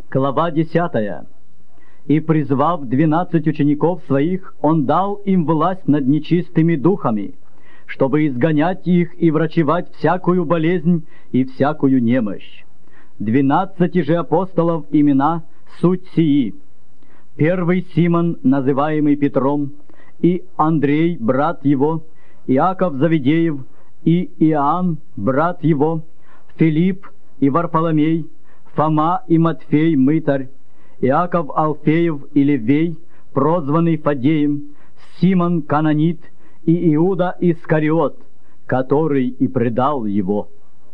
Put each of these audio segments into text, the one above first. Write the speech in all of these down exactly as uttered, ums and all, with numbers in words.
Глава десятая. «И, призвав двенадцать учеников своих, он дал им власть над нечистыми духами, чтобы изгонять их и врачевать всякую болезнь и всякую немощь. Двенадцати же апостолов имена суть сии: первый Симон, называемый Петром, и Андрей, брат его, Иаков Завидеев, и Иоанн, брат его, Филипп и Варфоломей, Фома и Матфей, мытарь, Иаков Алфеев и Левей, прозванный Фадеем, Симон Кананит и Иуда Искариот, который и предал его.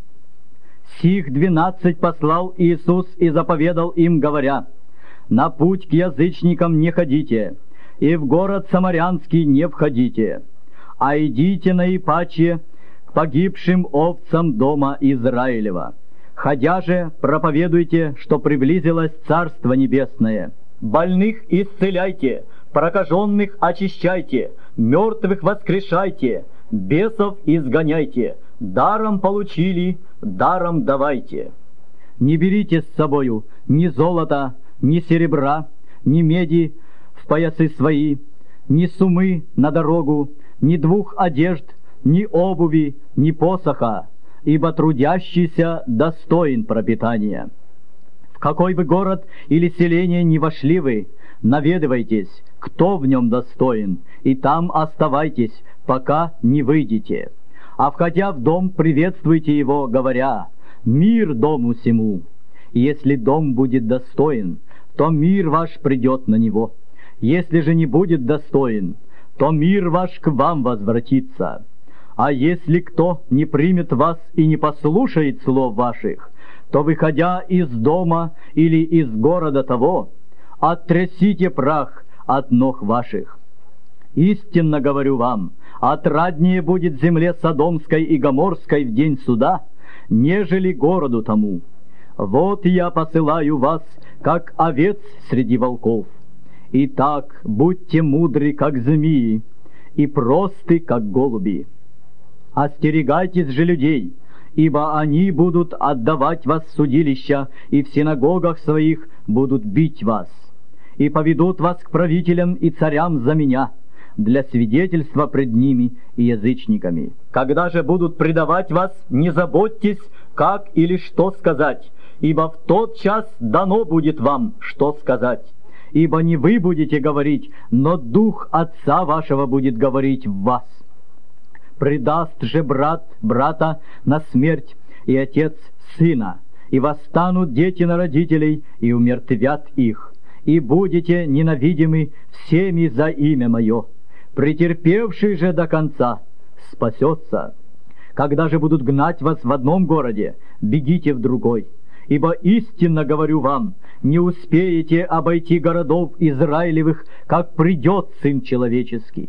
Сих двенадцать послал Иисус и заповедал им, говоря: на путь к язычникам не ходите, и в город Самарянский не входите, а идите наипаче к погибшим овцам дома Израилева. Ходя же, проповедуйте, что приблизилось Царство Небесное. Больных исцеляйте, прокаженных очищайте, мертвых воскрешайте, бесов изгоняйте, даром получили, даром давайте. Не берите с собою ни золота, ни серебра, ни меди в поясы свои, ни сумы на дорогу, ни двух одежд, ни обуви, ни посоха, ибо трудящийся достоин пропитания. В какой бы город или селение ни вошли вы, наведывайтесь, кто в нем достоин, и там оставайтесь, пока не выйдете. А входя в дом, приветствуйте его, говоря: мир дому сему. И если дом будет достоин, то мир ваш придет на него. Если же не будет достоин, то мир ваш к вам возвратится. А если кто не примет вас и не послушает слов ваших, то, выходя из дома или из города того, оттрясите прах от ног ваших. Истинно говорю вам, отраднее будет земле Содомской и Гоморской в день суда, нежели городу тому. Вот я посылаю вас, как овец среди волков. Итак, будьте мудры, как змеи, и просты, как голуби. Остерегайтесь же людей, ибо они будут отдавать вас в судилища, и в синагогах своих будут бить вас, и поведут вас к правителям и царям за меня, для свидетельства пред ними и язычниками. Когда же будут предавать вас, не заботьтесь, как или что сказать, ибо в тот час дано будет вам, что сказать. Ибо не вы будете говорить, но Дух Отца вашего будет говорить в вас. Предаст же брат брата на смерть, и отец сына, и восстанут дети на родителей, и умертвят их, и будете ненавидимы всеми за имя мое. Претерпевший же до конца спасется. Когда же будут гнать вас в одном городе, бегите в другой. Ибо истинно говорю вам, не успеете обойти городов Израилевых, как придет Сын Человеческий.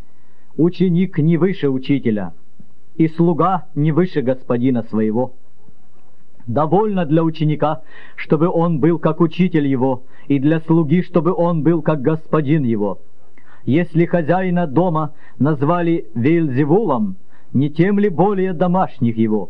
Ученик не выше учителя, и слуга не выше господина своего. Довольно для ученика, чтобы он был как учитель его, и для слуги, чтобы он был как господин его. Если хозяина дома назвали Веельзевулом, не тем ли более домашних его?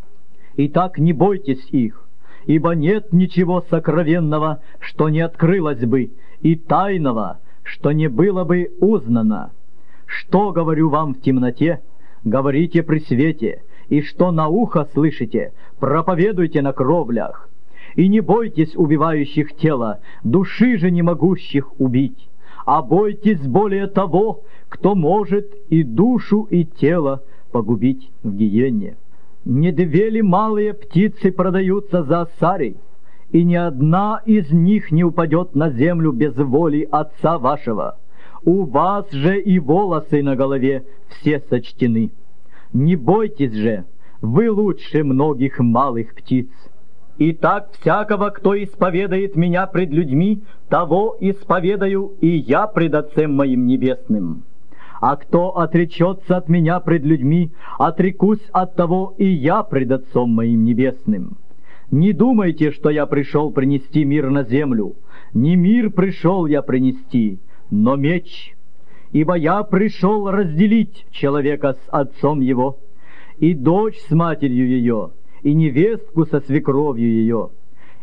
Итак, не бойтесь их, ибо нет ничего сокровенного, что не открылось бы, и тайного, что не было бы узнано. Что говорю вам в темноте, говорите при свете, и что на ухо слышите, проповедуйте на кровлях. И не бойтесь убивающих тело, души же не могущих убить, а бойтесь более того, кто может и душу, и тело погубить в гиенне. Не две ли малые птицы продаются за осарий, и ни одна из них не упадет на землю без воли Отца вашего? У вас же и волосы на голове все сочтены. Не бойтесь же, вы лучше многих малых птиц. Итак, всякого, кто исповедает меня пред людьми, того исповедаю и я пред Отцем моим небесным. А кто отречется от меня пред людьми, отрекусь от того и я пред Отцом моим небесным. Не думайте, что я пришел принести мир на землю. Не мир пришел я принести, но меч. Ибо я пришел разделить человека с отцом его, и дочь с матерью ее, и невестку со свекровью ее,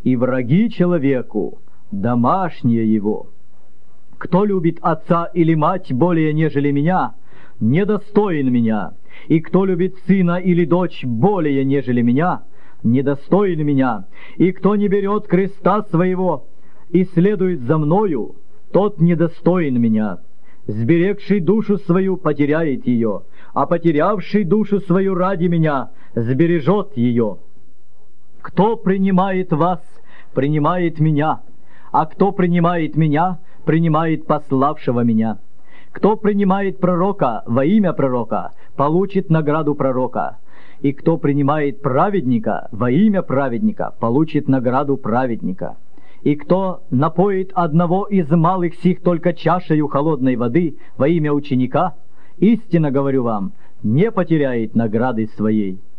и враги человеку — домашние его. Кто любит отца или мать более, нежели меня, недостоин меня, и кто любит сына или дочь более, нежели меня, недостоин меня, и кто не берет креста своего и следует за мною, тот недостоин меня. Сберегший душу свою потеряет ее, а потерявший душу свою ради меня сбережет ее. Кто принимает вас, принимает меня, а кто принимает меня, принимает пославшего меня. Кто принимает пророка во имя пророка, получит награду пророка, и кто принимает праведника во имя праведника, получит награду праведника. И кто напоит одного из малых сих только чашею холодной воды во имя ученика, истинно говорю вам, не потеряет награды своей.